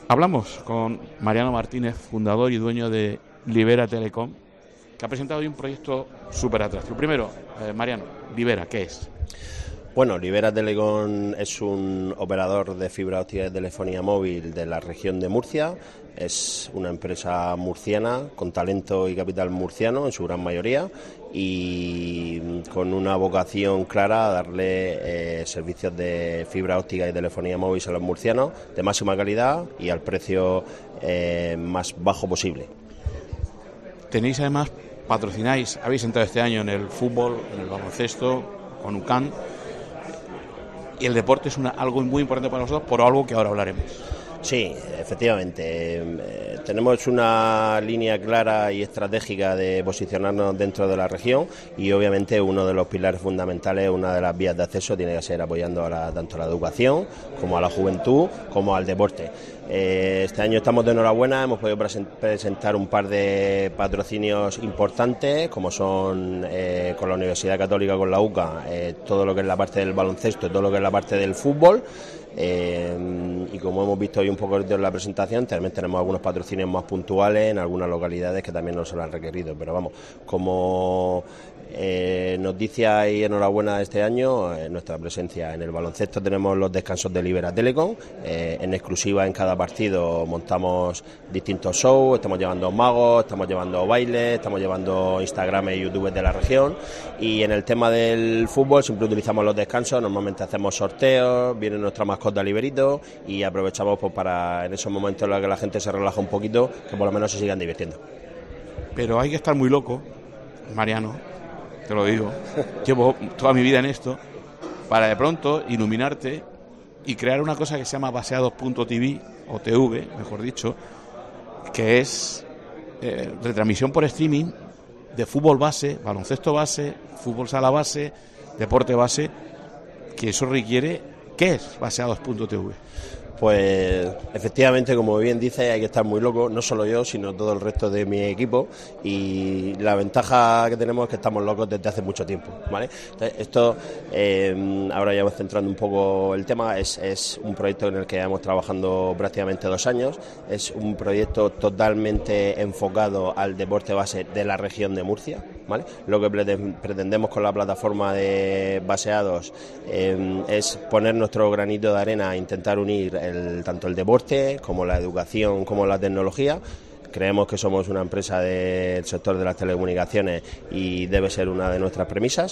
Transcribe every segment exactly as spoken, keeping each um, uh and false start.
Hablamos con Mariano Martínez, fundador y dueño de Libera Telecom, que ha presentado hoy un proyecto súper atractivo. Primero, eh, Mariano, Libera, ¿qué es? Bueno, Libera Telecom es un operador de fibra óptica de telefonía móvil de la región de Murcia. Es una empresa murciana con talento y capital murciano en su gran mayoría y con una vocación clara a darle eh, servicios de fibra óptica y telefonía móvil a los murcianos de máxima calidad y al precio eh, más bajo posible. Tenéis además, patrocináis, habéis entrado este año en el fútbol, en el baloncesto, con U C A N, y el deporte es una, algo muy importante para nosotros, por algo que ahora hablaremos. Sí, efectivamente. Eh, tenemos una línea clara y estratégica de posicionarnos dentro de la región y obviamente uno de los pilares fundamentales, una de las vías de acceso tiene que ser apoyando a la, tanto a la educación como a la juventud como al deporte. Eh, este año estamos de enhorabuena, hemos podido presentar un par de patrocinios importantes como son eh, con la Universidad Católica, con la U C A, eh, todo lo que es la parte del baloncesto, todo lo que es la parte del fútbol. Eh, y como hemos visto hoy un poco en la presentación, también tenemos algunos patrocinios más puntuales en algunas localidades que también nos lo han requerido, pero vamos, como eh, noticia y enhorabuena de este año, eh, nuestra presencia en el baloncesto, tenemos los descansos de Libera Telecom, eh, en exclusiva en cada partido montamos distintos shows, estamos llevando magos, estamos llevando bailes, estamos llevando Instagram y YouTube de la región, y en el tema del fútbol siempre utilizamos los descansos, normalmente hacemos sorteos, viene nuestra mascota Liberito y aprovechamos pues para en esos momentos en los que la gente se relaja un poquito, que por lo menos se sigan divirtiendo. Pero hay que estar muy loco, Mariano, te lo digo, llevo toda mi vida en esto, para de pronto iluminarte y crear una cosa que se llama baseados punto t v, o T V, mejor dicho, que es eh, retransmisión por streaming de fútbol base, baloncesto base, fútbol sala base, deporte base, que eso requiere. ¿Qué es baseados punto t v? Pues efectivamente, como bien dice, hay que estar muy loco, no solo yo, sino todo el resto de mi equipo, y la ventaja que tenemos es que estamos locos desde hace mucho tiempo, ¿vale? Entonces, esto, eh, ahora ya vamos centrando un poco el tema, es, es un proyecto en el que llevamos trabajando prácticamente dos años, es un proyecto totalmente enfocado al deporte base de la región de Murcia, ¿vale? Lo que pretendemos con la plataforma de Baseados eh, es poner nuestro granito de arena, intentar unir el, tanto el deporte como la educación como la tecnología. Creemos que somos una empresa del sector de las telecomunicaciones y debe ser una de nuestras premisas.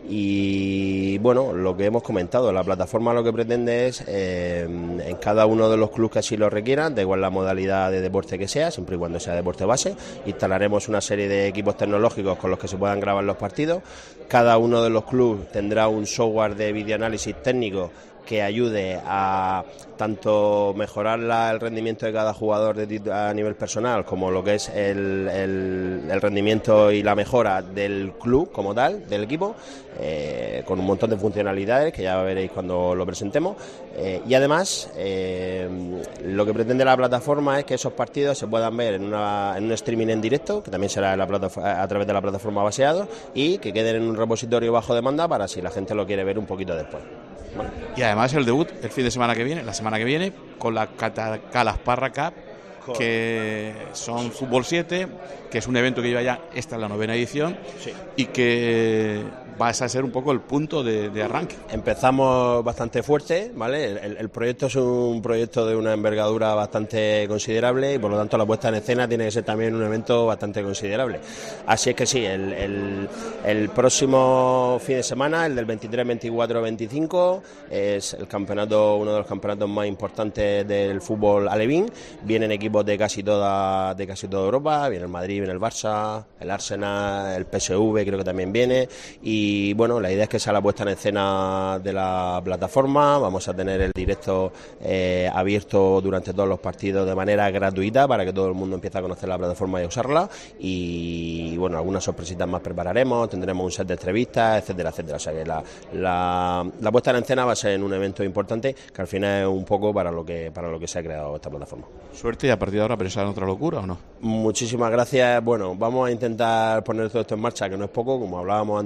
Y bueno, lo que hemos comentado, la plataforma lo que pretende es eh, en cada uno de los clubes que así lo requieran, da igual la modalidad de deporte que sea, siempre y cuando sea deporte base, instalaremos una serie de equipos tecnológicos con los que se puedan grabar los partidos. Cada uno de los clubes tendrá un software de videoanálisis técnico que ayude a tanto mejorar la, el rendimiento de cada jugador de, a nivel personal, como lo que es el, el, el rendimiento y la mejora del club como tal, del equipo, eh, con un montón de funcionalidades que ya veréis cuando lo presentemos, eh, y además eh, lo que pretende la plataforma es que esos partidos se puedan ver en, una, en un streaming en directo, que también será en la plataforma, a través de la plataforma Baseados, y que queden en un repositorio bajo demanda para si la gente lo quiere ver un poquito después. Bueno. Y además el debut el fin de semana que viene, la semana que viene, con la Calasparra Cup, que son Fútbol siete, que es un evento que lleva ya, esta es la novena edición, sí, y que va a ser un poco el punto de, de arranque. Empezamos bastante fuerte, ¿vale? El, el proyecto es un proyecto de una envergadura bastante considerable y por lo tanto la puesta en escena tiene que ser también un evento bastante considerable. Así es que sí, el, el, el próximo fin de semana, el del veintitrés, veinticuatro, veinticinco, es el campeonato, uno de los campeonatos más importantes del fútbol alevín. Vienen equipos de casi toda, de casi toda Europa, viene el Madrid, viene el Barça, el Arsenal, el P S V creo que también viene, y Y bueno, la idea es que sea la puesta en escena de la plataforma. Vamos a tener el directo eh, abierto durante todos los partidos de manera gratuita para que todo el mundo empiece a conocer la plataforma y a usarla. Y bueno, algunas sorpresitas más prepararemos, tendremos un set de entrevistas, etcétera, etcétera. O sea que la, la, la puesta en escena va a ser en un evento importante que al final es un poco para lo que para lo que se ha creado esta plataforma. Suerte, y a partir de ahora pensar en otra locura, ¿o no? Muchísimas gracias. Bueno, vamos a intentar poner todo esto en marcha, que no es poco, como hablábamos antes.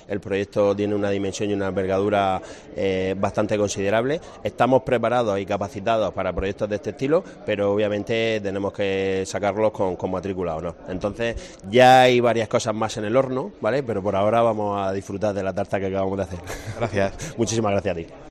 el proyecto tiene una dimensión y una envergadura eh, bastante considerable. Estamos preparados y capacitados para proyectos de este estilo, pero obviamente tenemos que sacarlos con, con matrícula o no. Entonces ya hay varias cosas más en el horno, ¿vale? Pero por ahora vamos a disfrutar de la tarta que acabamos de hacer. Gracias. Muchísimas gracias a ti.